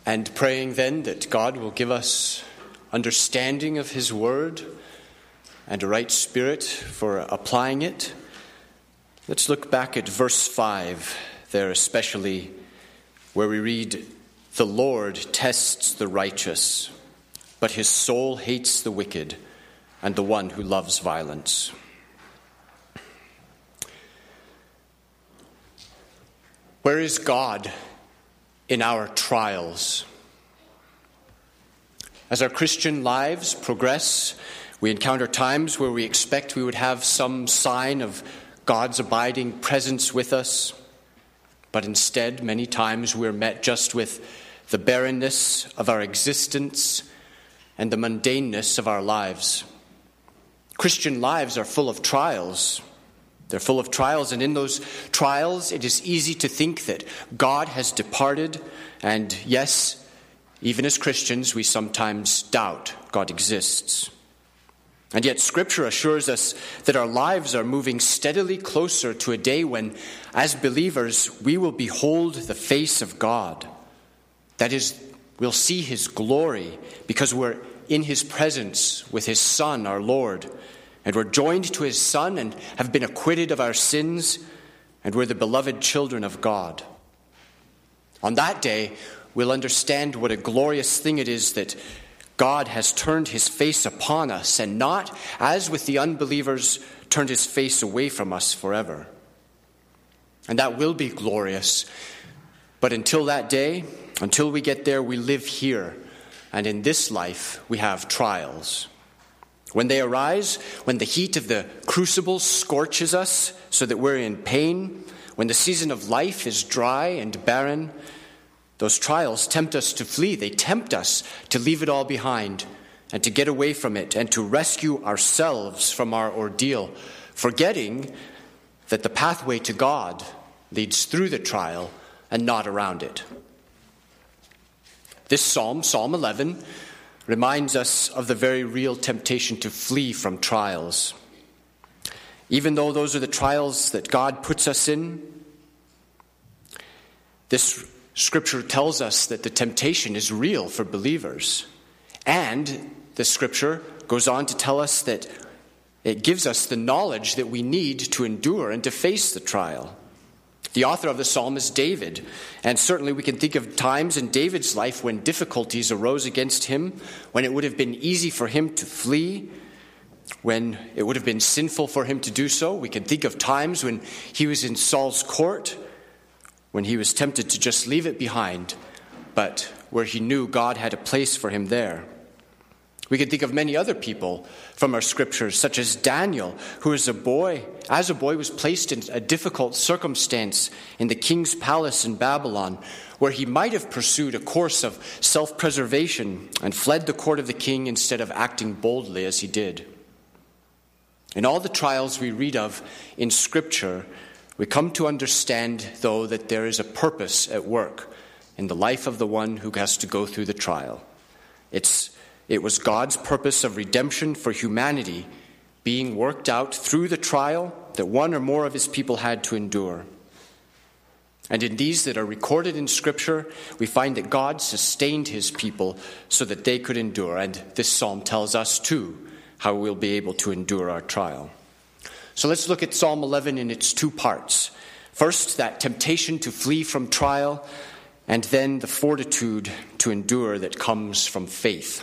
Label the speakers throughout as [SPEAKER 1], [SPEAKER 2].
[SPEAKER 1] And praying then that God will give us understanding of his word and a right spirit for applying it. Let's look back at verse 5 there, especially where we read, "The Lord tests the righteous, but his soul hates the wicked and the one who loves violence." Where is God in our trials? As our Christian lives progress, we encounter times where we expect we would have some sign of God's abiding presence with us, but instead, many times we're met just with the barrenness of our existence and the mundaneness of our lives. Christian lives are full of trials. They're full of trials, and in those trials, it is easy to think that God has departed, and yes, even as Christians, we sometimes doubt God exists. And yet Scripture assures us that our lives are moving steadily closer to a day when, as believers, we will behold the face of God. That is, we'll see his glory because we're in his presence with his Son, our Lord. And we're joined to his Son and have been acquitted of our sins, and we're the beloved children of God. On that day, we'll understand what a glorious thing it is that God has turned his face upon us and not, as with the unbelievers, turned his face away from us forever. And that will be glorious. But until that day, until we get there, we live here. And in this life, we have trials. When they arise, when the heat of the crucible scorches us so that we're in pain, when the season of life is dry and barren, those trials tempt us to flee. They tempt us to leave it all behind and to get away from it and to rescue ourselves from our ordeal, forgetting that the pathway to God leads through the trial and not around it. This psalm, Psalm 11, reminds us of the very real temptation to flee from trials. Even though those are the trials that God puts us in, this Scripture tells us that the temptation is real for believers. And the Scripture goes on to tell us that it gives us the knowledge that we need to endure and to face the trial. The author of the psalm is David, and certainly we can think of times in David's life when difficulties arose against him, when it would have been easy for him to flee, when it would have been sinful for him to do so. We can think of times when he was in Saul's court, when he was tempted to just leave it behind, but where he knew God had a place for him there. We can think of many other people from our scriptures, such as Daniel, who as a boy was placed in a difficult circumstance in the king's palace in Babylon, where he might have pursued a course of self-preservation and fled the court of the king instead of acting boldly as he did. In all the trials we read of in Scripture, we come to understand, though, that there is a purpose at work in the life of the one who has to go through the trial. It was God's purpose of redemption for humanity being worked out through the trial that one or more of his people had to endure. And in these that are recorded in Scripture, we find that God sustained his people so that they could endure. And this psalm tells us, too, how we'll be able to endure our trial. So let's look at Psalm 11 in its two parts. First, that temptation to flee from trial, and then the fortitude to endure that comes from faith.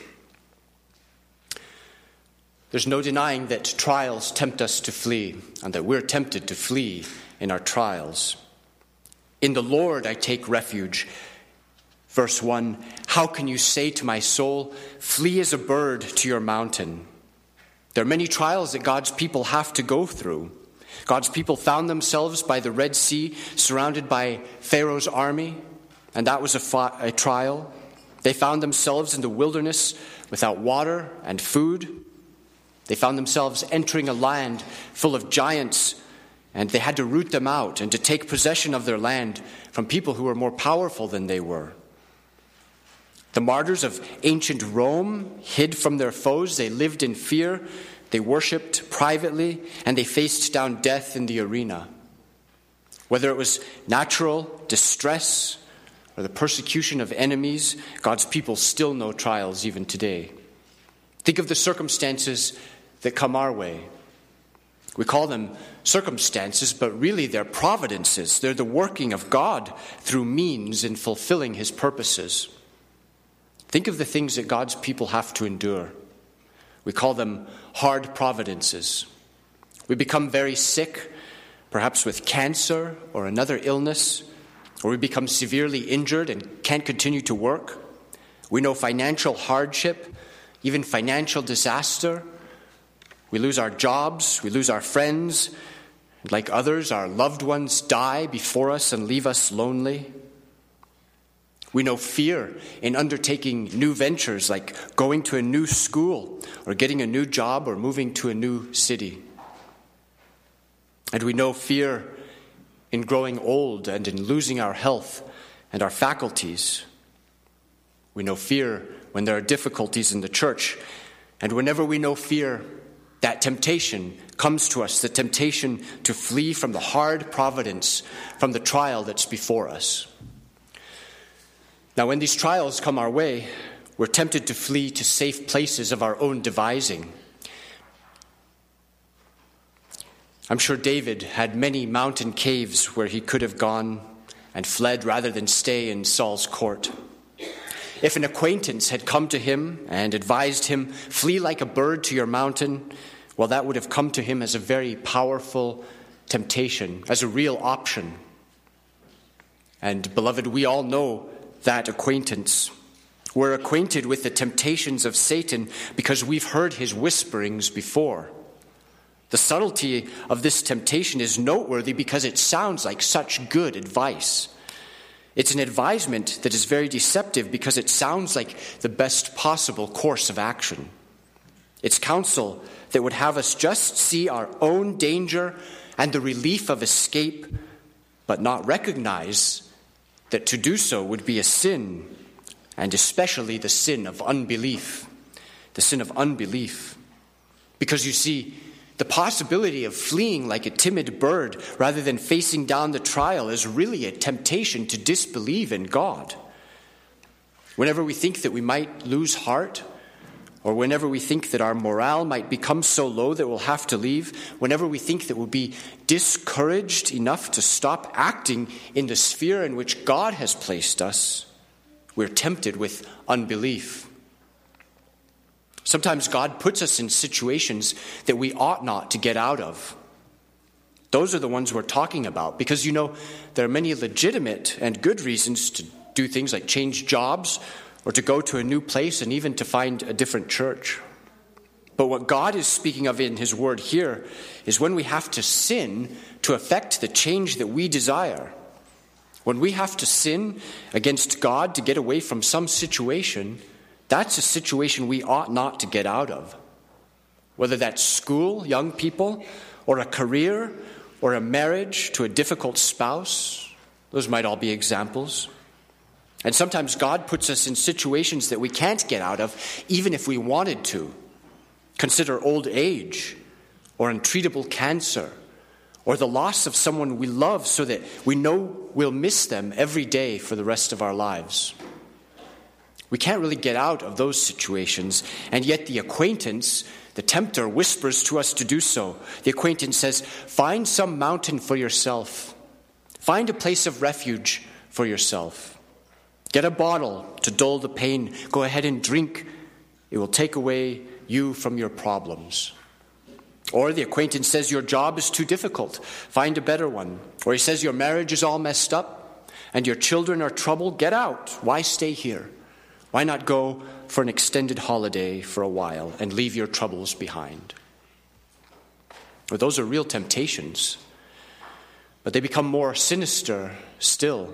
[SPEAKER 1] There's no denying that trials tempt us to flee, and that we're tempted to flee in our trials. In the Lord I take refuge. Verse 1, how can you say to my soul, flee as a bird to your mountain? There are many trials that God's people have to go through. God's people found themselves by the Red Sea, surrounded by Pharaoh's army, and that was a trial. They found themselves in the wilderness without water and food. They found themselves entering a land full of giants, and they had to root them out and to take possession of their land from people who were more powerful than they were. The martyrs of ancient Rome hid from their foes. They lived in fear. They worshipped privately, and they faced down death in the arena. Whether it was natural distress or the persecution of enemies, God's people still know trials even today. Think of the circumstances that come our way. We call them circumstances, but really they're providences. They're the working of God through means in fulfilling his purposes. Think of the things that God's people have to endure. We call them hard providences. We become very sick, perhaps with cancer or another illness, or we become severely injured and can't continue to work. We know financial hardship, even financial disaster. We lose our jobs, we lose our friends. And like others, our loved ones die before us and leave us lonely. We know fear in undertaking new ventures like going to a new school or getting a new job or moving to a new city. And we know fear in growing old and in losing our health and our faculties. We know fear when there are difficulties in the church. And whenever we know fear, that temptation comes to us, the temptation to flee from the hard providence, from the trial that's before us. Now, when these trials come our way, we're tempted to flee to safe places of our own devising. I'm sure David had many mountain caves where he could have gone and fled rather than stay in Saul's court. If an acquaintance had come to him and advised him, flee like a bird to your mountain, well, that would have come to him as a very powerful temptation, as a real option. And beloved, we all know that acquaintance. We're acquainted with the temptations of Satan because we've heard his whisperings before. The subtlety of this temptation is noteworthy because it sounds like such good advice. It's an advisement that is very deceptive because it sounds like the best possible course of action. It's counsel that would have us just see our own danger and the relief of escape, but not recognize that to do so would be a sin, and especially the sin of unbelief. The sin of unbelief. Because you see, the possibility of fleeing like a timid bird rather than facing down the trial is really a temptation to disbelieve in God. Whenever we think that we might lose heart, or whenever we think that our morale might become so low that we'll have to leave, whenever we think that we'll be discouraged enough to stop acting in the sphere in which God has placed us, we're tempted with unbelief. Sometimes God puts us in situations that we ought not to get out of. Those are the ones we're talking about because, there are many legitimate and good reasons to do things like change jobs or to go to a new place and even to find a different church. But what God is speaking of in his word here is when we have to sin to effect the change that we desire. When we have to sin against God to get away from some situation, that's a situation we ought not to get out of. Whether that's school, young people, or a career, or a marriage to a difficult spouse, those might all be examples. And sometimes God puts us in situations that we can't get out of, even if we wanted to. Consider old age, or untreatable cancer, or the loss of someone we love so that we know we'll miss them every day for the rest of our lives. We can't really get out of those situations, and yet the acquaintance, the tempter, whispers to us to do so. The acquaintance says, find some mountain for yourself. Find a place of refuge for yourself. Get a bottle to dull the pain. Go ahead and drink. It will take away you from your problems. Or the acquaintance says your job is too difficult. Find a better one. Or he says your marriage is all messed up and your children are troubled. Get out. Why stay here? Why not go for an extended holiday for a while and leave your troubles behind? Well, those are real temptations, but they become more sinister still.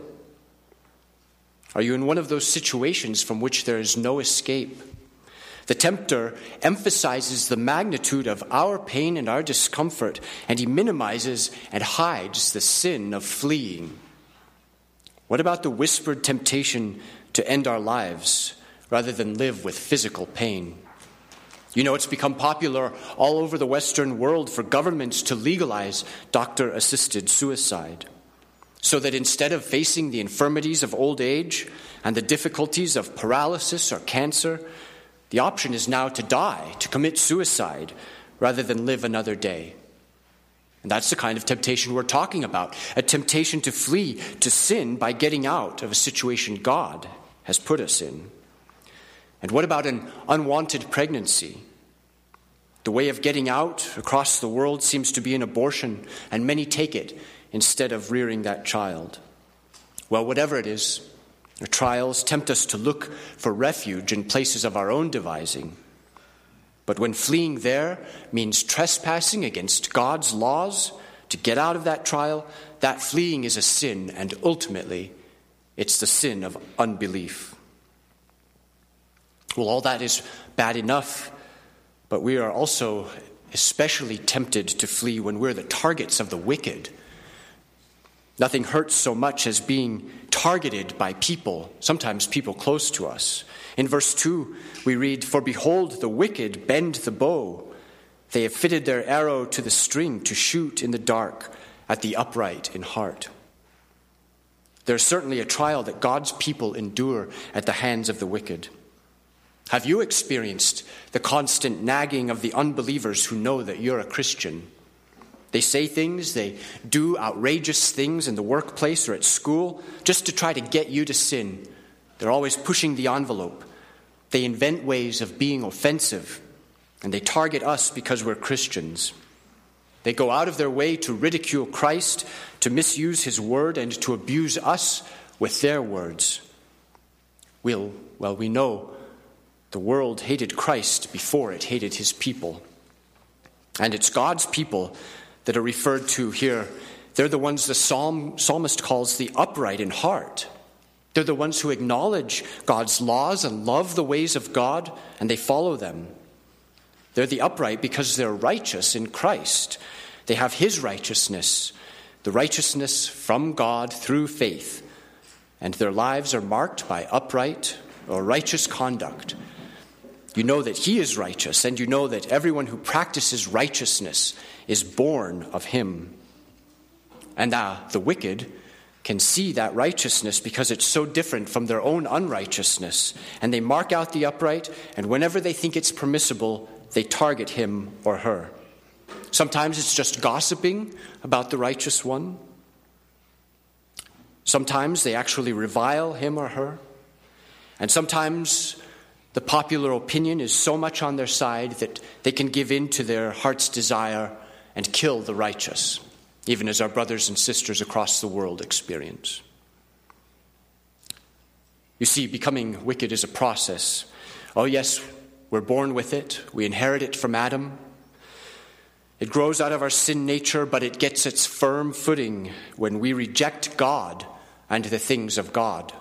[SPEAKER 1] Are you in one of those situations from which there is no escape? The tempter emphasizes the magnitude of our pain and our discomfort, and he minimizes and hides the sin of fleeing. What about the whispered temptation to end our lives rather than live with physical pain? It's become popular all over the Western world for governments to legalize doctor-assisted suicide. so that instead of facing the infirmities of old age and the difficulties of paralysis or cancer, the option is now to die, to commit suicide, rather than live another day. And that's the kind of temptation we're talking about, a temptation to flee to sin by getting out of a situation God has put us in. And what about an unwanted pregnancy? The way of getting out across the world seems to be an abortion, and many take it instead of rearing that child. Well, whatever it is, our trials tempt us to look for refuge in places of our own devising. But when fleeing there means trespassing against God's laws to get out of that trial, that fleeing is a sin, and ultimately, it's the sin of unbelief. Well, all that is bad enough, but we are also especially tempted to flee when we're the targets of the wicked. Nothing hurts so much as being targeted by people, sometimes people close to us. In verse 2, we read, "For behold, the wicked bend the bow. They have fitted their arrow to the string to shoot in the dark at the upright in heart." There's certainly a trial that God's people endure at the hands of the wicked. Have you experienced the constant nagging of the unbelievers who know that you're a Christian? They say things, they do outrageous things in the workplace or at school just to try to get you to sin. They're always pushing the envelope. They invent ways of being offensive, and they target us because we're Christians. They go out of their way to ridicule Christ, to misuse his word, and to abuse us with their words. We know the world hated Christ before it hated his people. And it's God's people that are referred to here. They're the ones the psalmist calls the upright in heart. They're the ones who acknowledge God's laws and love the ways of God, and they follow them. They're the upright because they're righteous in Christ. They have his righteousness, the righteousness from God through faith. And their lives are marked by upright or righteous conduct. You know that he is righteous, and you know that everyone who practices righteousness is born of him. And the wicked can see that righteousness because it's so different from their own unrighteousness. And they mark out the upright, and whenever they think it's permissible, they target him or her. Sometimes it's just gossiping about the righteous one. Sometimes they actually revile him or her. And sometimes the popular opinion is so much on their side that they can give in to their heart's desire and kill the righteous, even as our brothers and sisters across the world experience. You see, becoming wicked is a process. Oh yes, we're born with it. We inherit it from Adam. It grows out of our sin nature, but it gets its firm footing when we reject God and the things of God.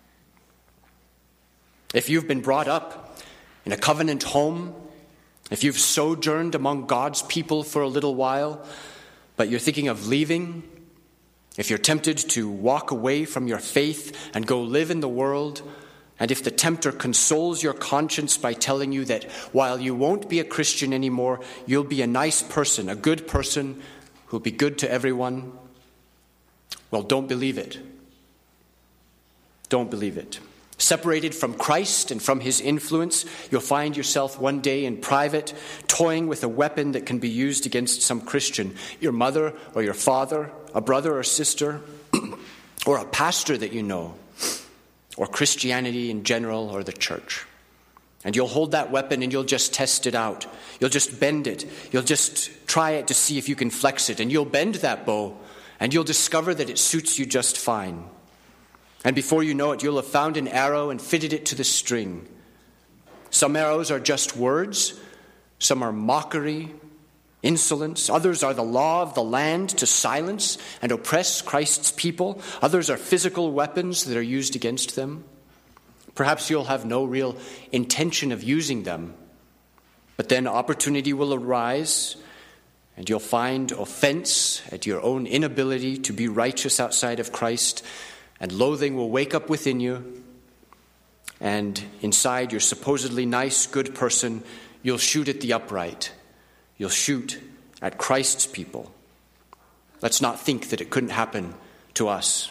[SPEAKER 1] If you've been brought up in a covenant home, if you've sojourned among God's people for a little while, but you're thinking of leaving, if you're tempted to walk away from your faith and go live in the world, and if the tempter consoles your conscience by telling you that while you won't be a Christian anymore, you'll be a nice person, a good person who'll be good to everyone, well, don't believe it. Don't believe it. Separated from Christ and from his influence, you'll find yourself one day in private, toying with a weapon that can be used against some Christian, your mother or your father, a brother or sister, or a pastor that you know, or Christianity in general, or the church. And you'll hold that weapon and you'll just test it out. You'll just bend it. You'll just try it to see if you can flex it. And you'll bend that bow and you'll discover that it suits you just fine. And before you know it, you'll have found an arrow and fitted it to the string. Some arrows are just words. Some are mockery, insolence. Others are the law of the land to silence and oppress Christ's people. Others are physical weapons that are used against them. Perhaps you'll have no real intention of using them. But then opportunity will arise, and you'll find offense at your own inability to be righteous outside of Christ. And loathing will wake up within you, and inside your supposedly nice, good person, you'll shoot at the upright. You'll shoot at Christ's people. Let's not think that it couldn't happen to us.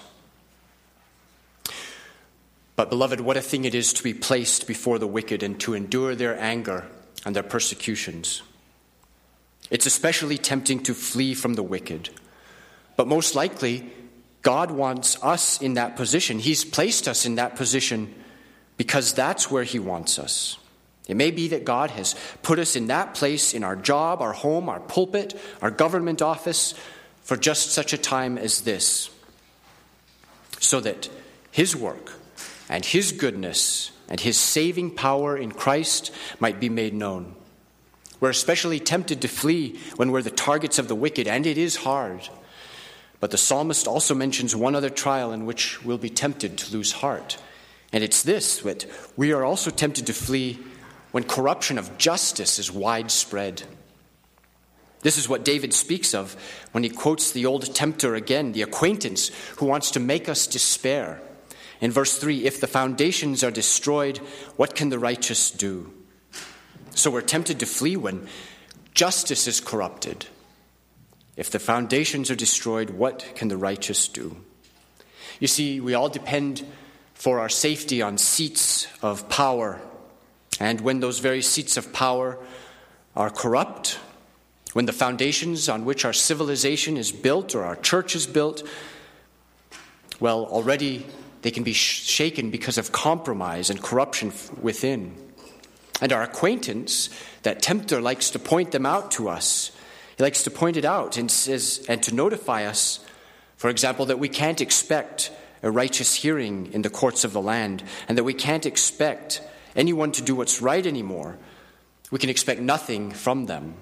[SPEAKER 1] But, beloved, what a thing it is to be placed before the wicked and to endure their anger and their persecutions. It's especially tempting to flee from the wicked. But most likely, God wants us in that position. He's placed us in that position because that's where he wants us. It may be that God has put us in that place in our job, our home, our pulpit, our government office for just such a time as this, so that his work and his goodness and his saving power in Christ might be made known. We're especially tempted to flee when we're the targets of the wicked, and it is hard. But the psalmist also mentions one other trial in which we'll be tempted to lose heart. And it's this, that we are also tempted to flee when corruption of justice is widespread. This is what David speaks of when he quotes the old tempter again, the acquaintance who wants to make us despair. In verse 3, if the foundations are destroyed, what can the righteous do? So we're tempted to flee when justice is corrupted. If the foundations are destroyed, what can the righteous do? You see, we all depend for our safety on seats of power. And when those very seats of power are corrupt, when the foundations on which our civilization is built or our church is built, well, already they can be shaken because of compromise and corruption within. And our acquaintance, that tempter, likes to point them out to us. He likes to point it out and to notify us, for example, that we can't expect a righteous hearing in the courts of the land, and that we can't expect anyone to do what's right anymore. We can expect nothing from them.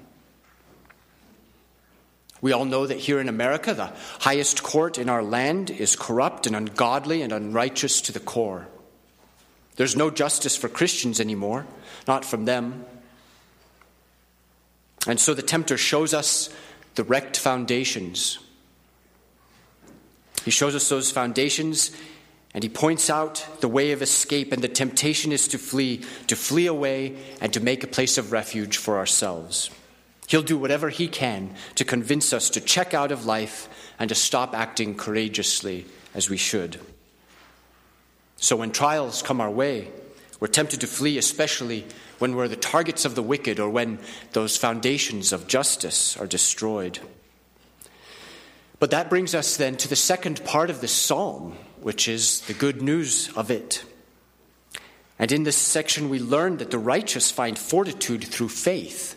[SPEAKER 1] We all know that here in America, the highest court in our land is corrupt and ungodly and unrighteous to the core. There's no justice for Christians anymore, not from them. And so the tempter shows us the wrecked foundations. He shows us those foundations, and he points out the way of escape, and the temptation is to flee away and to make a place of refuge for ourselves. He'll do whatever he can to convince us to check out of life and to stop acting courageously as we should. So when trials come our way, we're tempted to flee, especially when we're the targets of the wicked or when those foundations of justice are destroyed. But that brings us then to the second part of this psalm, which is the good news of it. And in this section we learn that the righteous find fortitude through faith.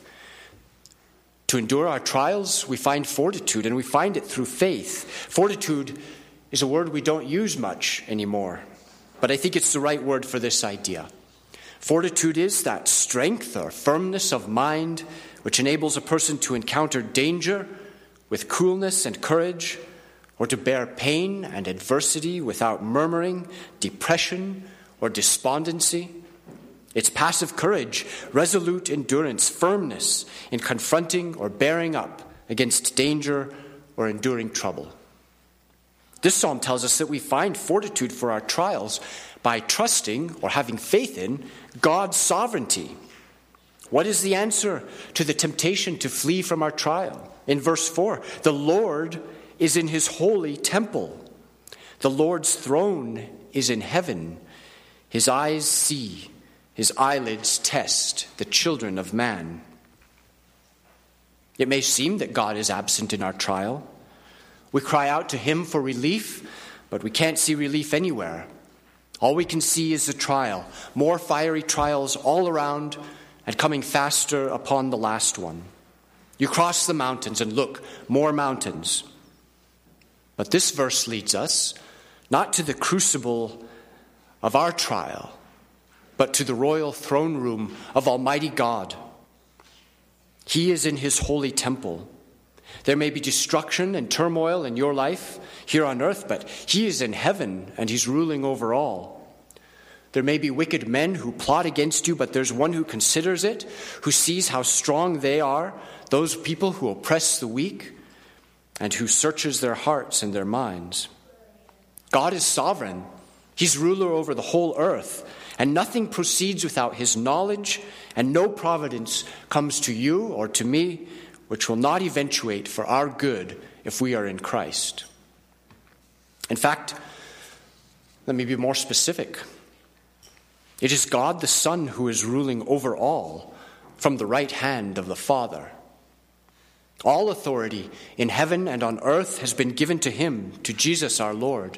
[SPEAKER 1] To endure our trials, we find fortitude, and we find it through faith. Fortitude is a word we don't use much anymore, but I think it's the right word for this idea. Fortitude is that strength or firmness of mind which enables a person to encounter danger with coolness and courage, or to bear pain and adversity without murmuring, depression, or despondency. It's passive courage, resolute endurance, firmness in confronting or bearing up against danger or enduring trouble. This psalm tells us that we find fortitude for our trials by trusting or having faith in God's sovereignty. What is the answer to the temptation to flee from our trial? In verse 4, the Lord is in his holy temple. The Lord's throne is in heaven. His eyes see, his eyelids test the children of man. It may seem that God is absent in our trial. We cry out to him for relief, but we can't see relief anywhere. All we can see is the trial, more fiery trials all around and coming faster upon the last one. You cross the mountains and look, more mountains. But this verse leads us not to the crucible of our trial, but to the royal throne room of Almighty God. He is in his holy temple. There may be destruction and turmoil in your life here on earth, but he is in heaven and he's ruling over all. There may be wicked men who plot against you, but there's one who considers it, who sees how strong they are, those people who oppress the weak, and who searches their hearts and their minds. God is sovereign. He's ruler over the whole earth, and nothing proceeds without his knowledge, and no providence comes to you or to me which will not eventuate for our good if we are in Christ. In fact, let me be more specific. It is God the Son who is ruling over all from the right hand of the Father. All authority in heaven and on earth has been given to him, to Jesus our Lord.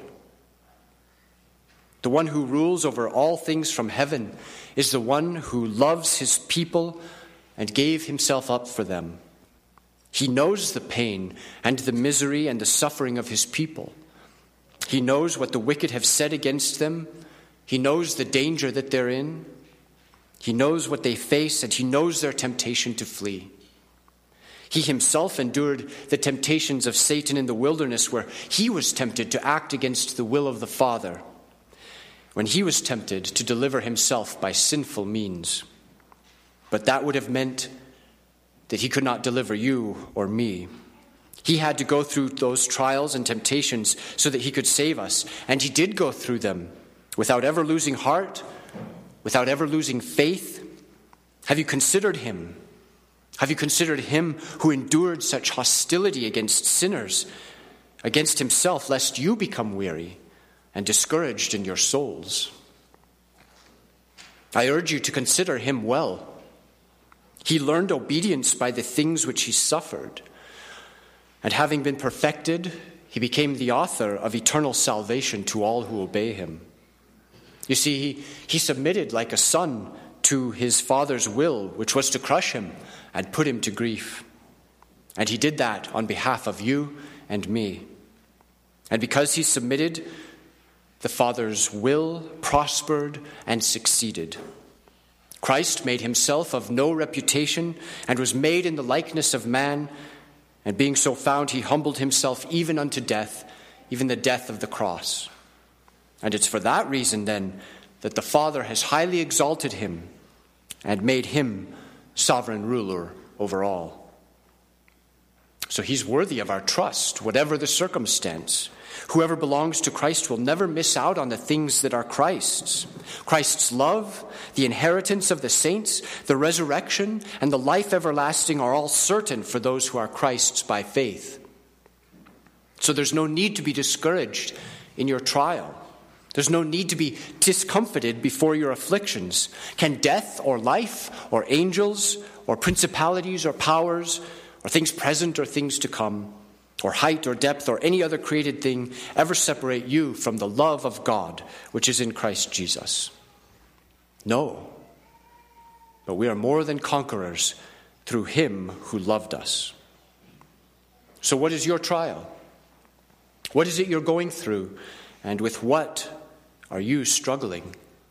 [SPEAKER 1] The one who rules over all things from heaven is the one who loves his people and gave himself up for them. He knows the pain and the misery and the suffering of his people. He knows what the wicked have said against them. He knows the danger that they're in. He knows what they face, and he knows their temptation to flee. He himself endured the temptations of Satan in the wilderness, where he was tempted to act against the will of the Father, when he was tempted to deliver himself by sinful means. But that would have meant that he could not deliver you or me. He had to go through those trials and temptations so that he could save us. And he did go through them without ever losing heart, without ever losing faith. Have you considered him? Have you considered him who endured such hostility against sinners, against himself, lest you become weary and discouraged in your souls? I urge you to consider him well. He learned obedience by the things which he suffered. And having been perfected, he became the author of eternal salvation to all who obey him. You see, he submitted like a son to his Father's will, which was to crush him and put him to grief. And he did that on behalf of you and me. And because he submitted, the Father's will prospered and succeeded. Christ made himself of no reputation and was made in the likeness of man, and being so found, he humbled himself even unto death, even the death of the cross. And it's for that reason, then, that the Father has highly exalted him and made him sovereign ruler over all. So he's worthy of our trust, whatever the circumstance. Whoever belongs to Christ will never miss out on the things that are Christ's. Christ's love, the inheritance of the saints, the resurrection, and the life everlasting are all certain for those who are Christ's by faith. So there's no need to be discouraged in your trial. There's no need to be discomfited before your afflictions. Can death or life or angels or principalities or powers or things present or things to come, or height or depth or any other created thing ever separate you from the love of God which is in Christ Jesus? No. But we are more than conquerors through him who loved us. So what is your trial? What is it you're going through? And with what are you struggling?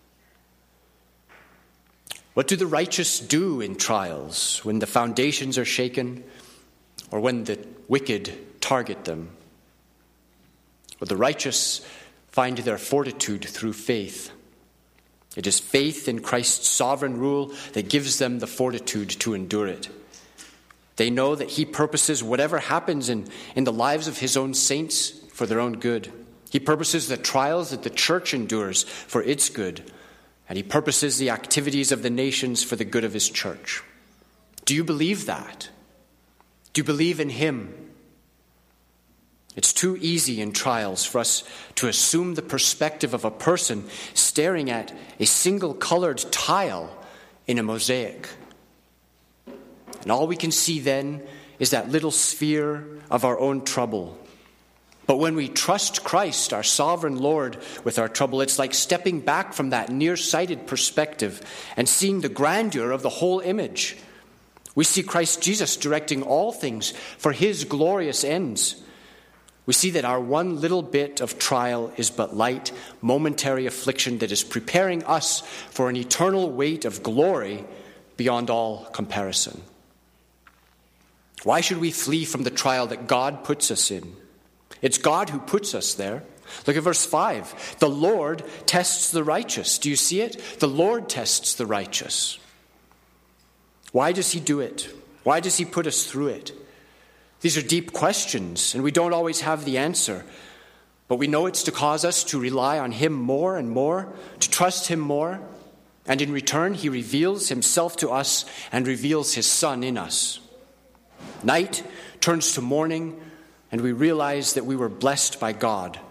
[SPEAKER 1] What do the righteous do in trials when the foundations are shaken or when the wicked target them? Well, the righteous find their fortitude through faith. It is faith in Christ's sovereign rule that gives them the fortitude to endure it. They know that he purposes whatever happens in the lives of his own saints for their own good. He purposes the trials that the church endures for its good, and he purposes the activities of the nations for the good of his church. Do you believe that? Do you believe in him? It's too easy in trials for us to assume the perspective of a person staring at a single colored tile in a mosaic. And all we can see then is that little sphere of our own trouble. But when we trust Christ, our sovereign Lord, with our trouble, it's like stepping back from that nearsighted perspective and seeing the grandeur of the whole image. We see Christ Jesus directing all things for his glorious ends. We see that our one little bit of trial is but light, momentary affliction that is preparing us for an eternal weight of glory beyond all comparison. Why should we flee from the trial that God puts us in? It's God who puts us there. Look at verse 5. The Lord tests the righteous. Do you see it? The Lord tests the righteous. Why does he do it? Why does he put us through it? These are deep questions, and we don't always have the answer. But we know it's to cause us to rely on him more and more, to trust him more. And in return, he reveals himself to us and reveals his Son in us. Night turns to morning, and we realize that we were blessed by God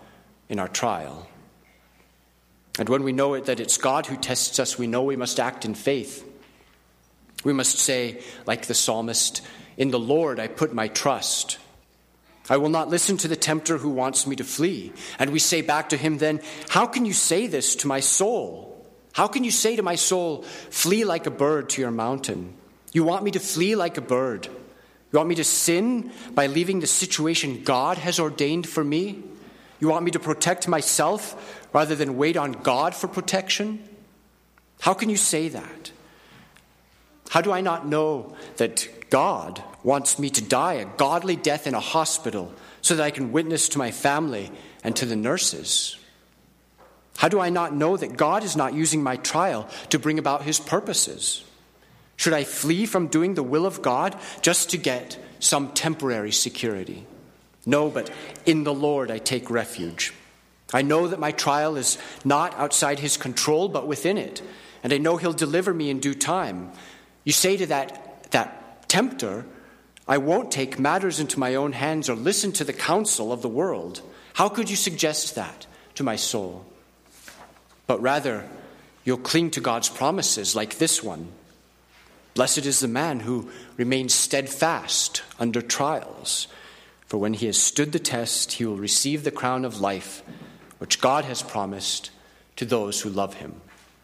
[SPEAKER 1] in our trial. And when we know that it's God who tests us, we know we must act in faith. We must say, like the psalmist, "In the Lord I put my trust. I will not listen to the tempter who wants me to flee." And we say back to him then, "How can you say this to my soul? How can you say to my soul, 'Flee like a bird to your mountain'? You want me to flee like a bird? You want me to sin by leaving the situation God has ordained for me? You want me to protect myself rather than wait on God for protection? How can you say that? How do I not know that God wants me to die a godly death in a hospital so that I can witness to my family and to the nurses? How do I not know that God is not using my trial to bring about his purposes? Should I flee from doing the will of God just to get some temporary security? No, but in the Lord I take refuge. I know that my trial is not outside his control, but within it, and I know he'll deliver me in due time. You say to that tempter, "I won't take matters into my own hands or listen to the counsel of the world." How could you suggest that to my soul? But rather, you'll cling to God's promises like this one. "Blessed is the man who remains steadfast under trials. For when he has stood the test, he will receive the crown of life, which God has promised to those who love him."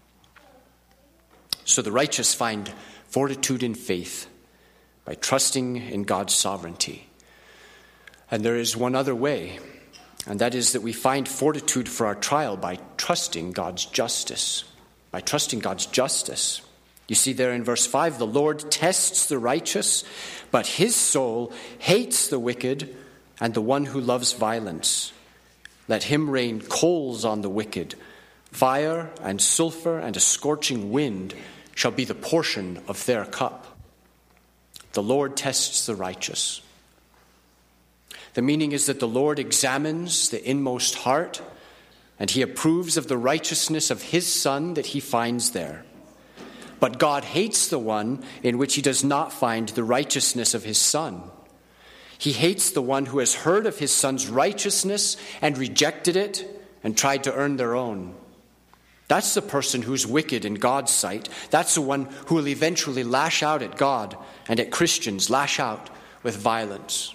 [SPEAKER 1] So the righteous find fortitude in faith by trusting in God's sovereignty. And there is one other way, and that is that we find fortitude for our trial by trusting God's justice. By trusting God's justice. You see there in verse 5, "The Lord tests the righteous, but his soul hates the wicked and the one who loves violence. Let him rain coals on the wicked. Fire and sulfur and a scorching wind shall be the portion of their cup." The Lord tests the righteous. The meaning is that the Lord examines the inmost heart, and he approves of the righteousness of his Son that he finds there. But God hates the one in which he does not find the righteousness of his Son. He hates the one who has heard of his Son's righteousness and rejected it and tried to earn their own. That's the person who's wicked in God's sight. That's the one who will eventually lash out at God and at Christians, lash out with violence.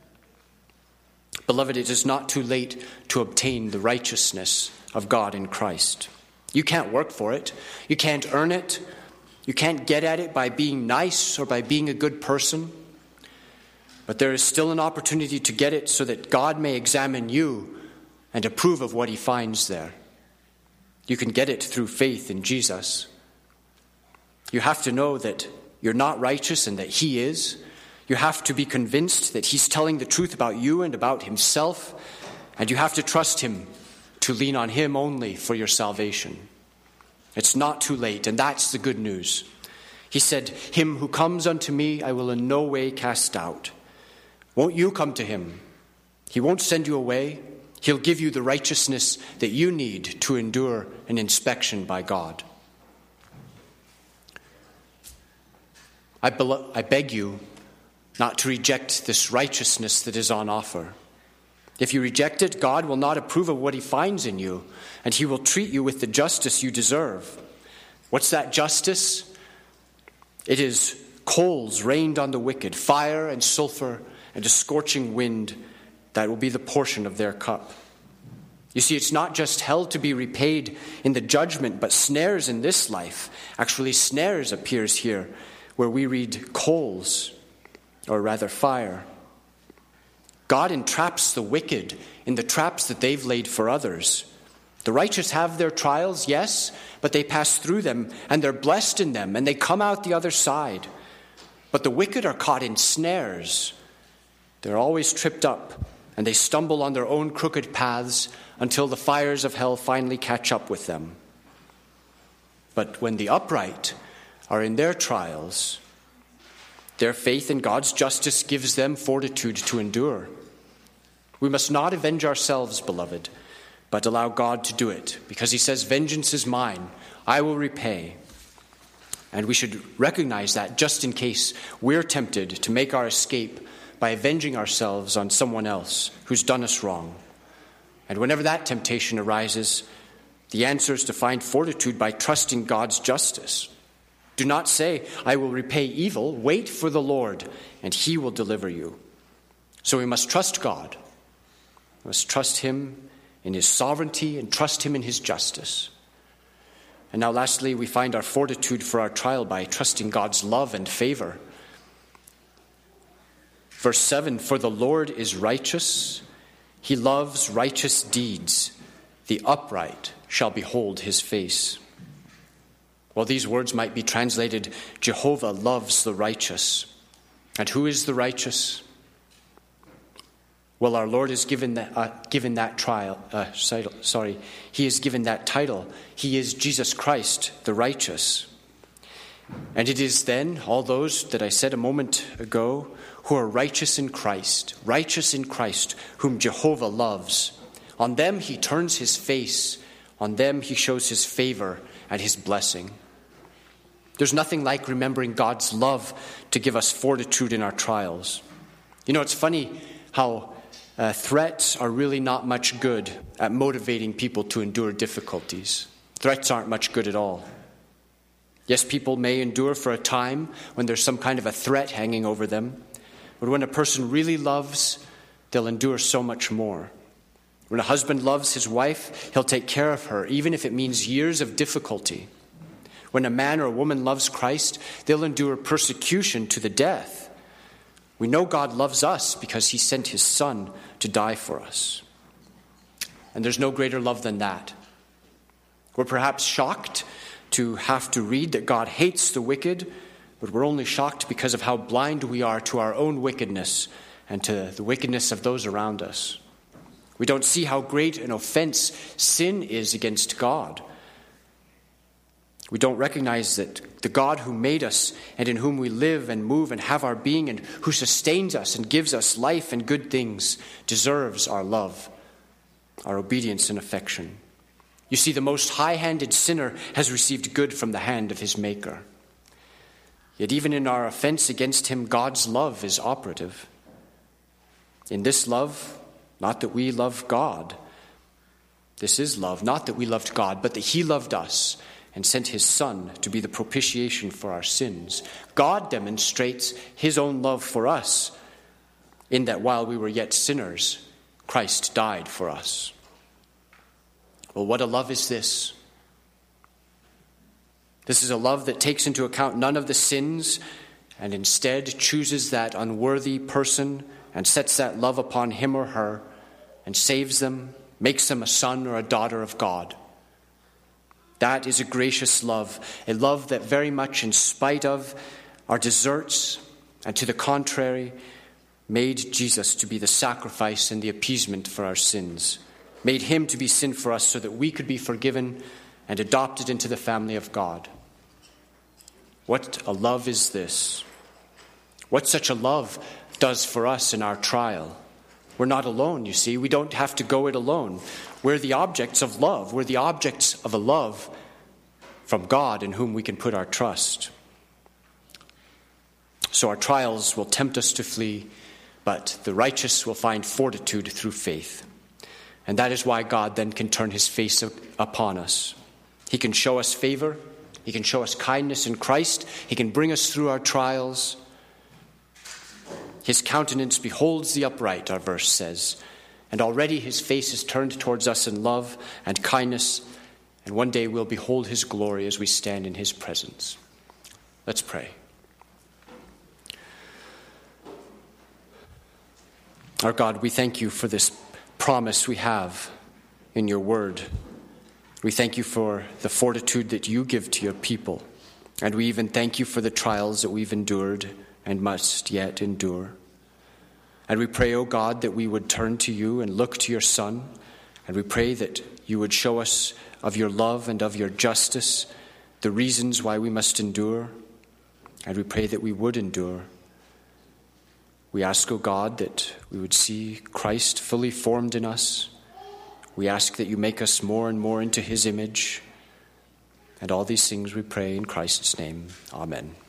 [SPEAKER 1] Beloved, it is not too late to obtain the righteousness of God in Christ. You can't work for it. You can't earn it. You can't get at it by being nice or by being a good person. But there is still an opportunity to get it so that God may examine you and approve of what he finds there. You can get it through faith in Jesus. You have to know that you're not righteous and that he is. You have to be convinced that he's telling the truth about you and about himself. And you have to trust him, to lean on him only for your salvation. It's not too late, and that's the good news. He said, "Him who comes unto me, I will in no way cast out." Won't you come to him? He won't send you away. He'll give you the righteousness that you need to endure an inspection by God. I beg you not to reject this righteousness that is on offer. If you reject it, God will not approve of what he finds in you, and he will treat you with the justice you deserve. What's that justice? It is coals rained on the wicked, fire and sulfur and a scorching wind that will be the portion of their cup. You see, it's not just hell to be repaid in the judgment, but snares in this life. Actually, snares appears here where we read coals, or rather fire. God entraps the wicked in the traps that they've laid for others. The righteous have their trials, yes, but they pass through them, and they're blessed in them, and they come out the other side. But the wicked are caught in snares. They're always tripped up, and they stumble on their own crooked paths until the fires of hell finally catch up with them. But when the upright are in their trials, their faith in God's justice gives them fortitude to endure. We must not avenge ourselves, beloved, but allow God to do it, because he says, "Vengeance is mine, I will repay." And we should recognize that just in case we're tempted to make our escape by avenging ourselves on someone else who's done us wrong. And whenever that temptation arises, the answer is to find fortitude by trusting God's justice. Do not say, I will repay evil. Wait for the Lord, and he will deliver you. So we must trust God. We must trust him in his sovereignty and trust him in his justice. And now lastly, we find our fortitude for our trial by trusting God's love and favor. Verse 7, for the Lord is righteous. He loves righteous deeds. The upright shall behold his face. Well, these words might be translated, Jehovah loves the righteous. And who is the righteous? Well, our Lord is given that title. He is given that title. He is Jesus Christ, the righteous. And it is then all those that I said a moment ago who are righteous in Christ, whom Jehovah loves. On them he turns his face. On them he shows his favor and his blessing. There's nothing like remembering God's love to give us fortitude in our trials. You know, it's funny how threats are really not much good at motivating people to endure difficulties. Threats aren't much good at all. Yes, people may endure for a time when there's some kind of a threat hanging over them. But when a person really loves, they'll endure so much more. When a husband loves his wife, he'll take care of her, even if it means years of difficulty. When a man or a woman loves Christ, they'll endure persecution to the death. We know God loves us because he sent his Son to die for us. And there's no greater love than that. We're perhaps shocked to have to read that God hates the wicked, but we're only shocked because of how blind we are to our own wickedness and to the wickedness of those around us. We don't see how great an offense sin is against God. We don't recognize that the God who made us and in whom we live and move and have our being and who sustains us and gives us life and good things deserves our love, our obedience and affection. You see, the most high-handed sinner has received good from the hand of his Maker. Yet even in our offense against him, God's love is operative. In this love, not that we love God. This is love, not that we loved God, but that he loved us and sent his Son to be the propitiation for our sins. God demonstrates his own love for us in that while we were yet sinners, Christ died for us. Well, what a love is this? This is a love that takes into account none of the sins and instead chooses that unworthy person and sets that love upon him or her and saves them, makes them a son or a daughter of God. That is a gracious love, a love that very much in spite of our deserts and to the contrary, made Jesus to be the sacrifice and the appeasement for our sins, made him to be sin for us so that we could be forgiven and adopted into the family of God. What a love is this? What such a love does for us in our trial. We're not alone, you see. We don't have to go it alone. We're the objects of love. We're the objects of a love from God in whom we can put our trust. So our trials will tempt us to flee, but the righteous will find fortitude through faith. And that is why God then can turn his face upon us. He can show us favor. He can show us kindness in Christ. He can bring us through our trials. His countenance beholds the upright, our verse says. And already his face is turned towards us in love and kindness. And one day we'll behold his glory as we stand in his presence. Let's pray. Our God, we thank you for this promise we have in your word. We thank you for the fortitude that you give to your people. And we even thank you for the trials that we've endured and must yet endure. And we pray, O God, that we would turn to you and look to your Son. And we pray that you would show us of your love and of your justice, the reasons why we must endure. And we pray that we would endure. We ask, O God, that we would see Christ fully formed in us. We ask that you make us more and more into his image. And all these things we pray in Christ's name. Amen.